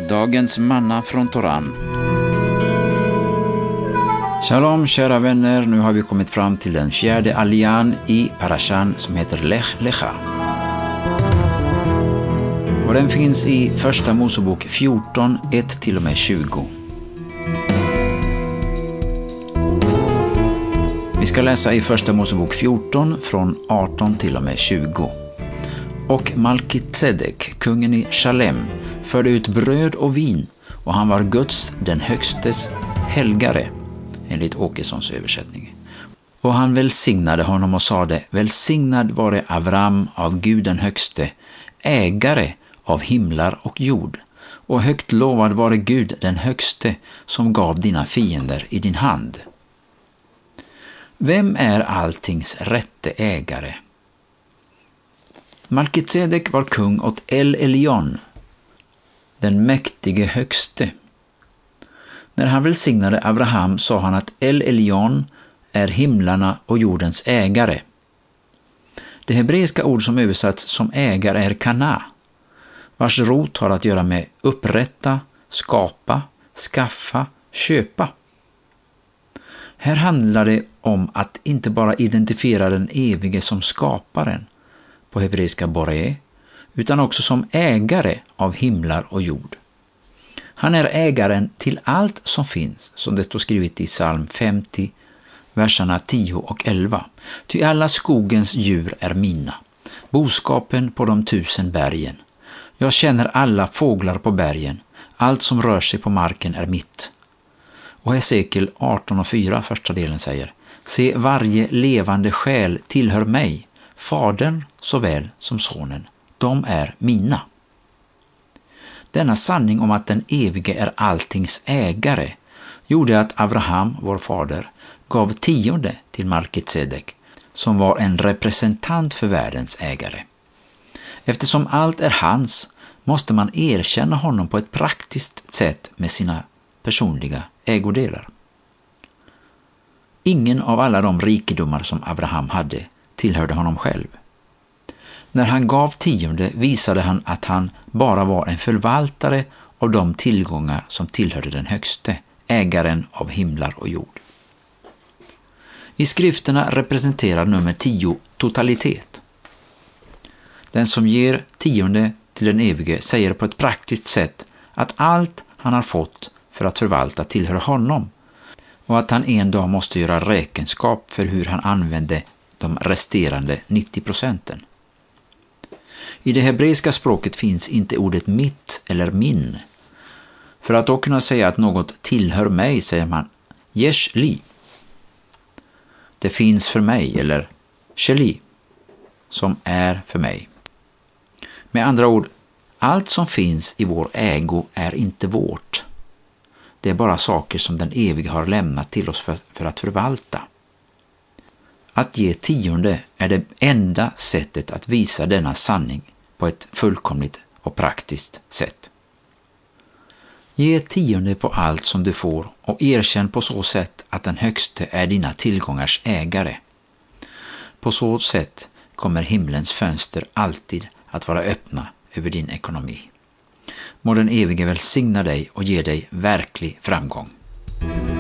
Dagens manna från Toran. Shalom kära vänner, nu har vi kommit fram till den 4:e aljan i parashan som heter Lech Lecha. Och den finns i första Mosebok 14, 1-20. Vi ska läsa i första Mosebok 14 från 18-20. Och Malkitsedek, kungen i Shalem, förde ut bröd och vin, och han var Guds, den högstes, helgare, enligt Åkessons översättning. Och han välsignade honom och sade: välsignad vare Avram av Gud den högste, ägare av himlar och jord, och högt lovad vare Gud den högste, som gav dina fiender i din hand. Vem är alltings rätte ägare? Malkitsedek var kung åt El Elyon, den mäktige högste. När han välsignade Abraham sa han att El Elyon är himlarna och jordens ägare. Det hebreiska ord som översatts som ägare är kana, vars rot har att göra med upprätta, skapa, skaffa, köpa. Här handlar det om att inte bara identifiera den evige som skaparen, på hebreiska boré, utan också som ägare av himlar och jord. Han är ägaren till allt som finns, som det står skrivet i psalm 50, verserna 10 och 11. Ty alla skogens djur är mina, boskapen på de 1000 bergen. Jag känner alla fåglar på bergen, allt som rör sig på marken är mitt. Och Hesekiel 18:4, första delen säger: se, varje levande själ tillhör mig, fadern såväl som sonen, de är mina. Denna sanning om att den evige är alltings ägare gjorde att Abraham, vår fader, gav 10 till Malkitsedek, som var en representant för världens ägare. Eftersom allt är hans måste man erkänna honom på ett praktiskt sätt med sina personliga ägodelar. Ingen av alla de rikedomar som Abraham hade tillhörde honom själv. När han gav 10 visade han att han bara var en förvaltare av de tillgångar som tillhörde den högste, ägaren av himlar och jord. I skrifterna representerar nummer 10 totalitet. Den som ger 10 till den evige säger på ett praktiskt sätt att allt han har fått för att förvalta tillhör honom, och att han en dag måste göra räkenskap för hur han använde de resterande 90%. I det hebreiska språket finns inte ordet mitt eller min. För att då kunna säga att något tillhör mig säger man yesh li. Det finns för mig, eller sheli, som är för mig. Med andra ord, allt som finns i vår ägo är inte vårt. Det är bara saker som den evige har lämnat till oss för att förvalta. Att ge 10 är det enda sättet att visa denna sanning på ett fullkomligt och praktiskt sätt. Ge 10 på allt som du får och erkänn på så sätt att den högste är dina tillgångars ägare. På så sätt kommer himlens fönster alltid att vara öppna över din ekonomi. Må den evige välsigna dig och ge dig verklig framgång.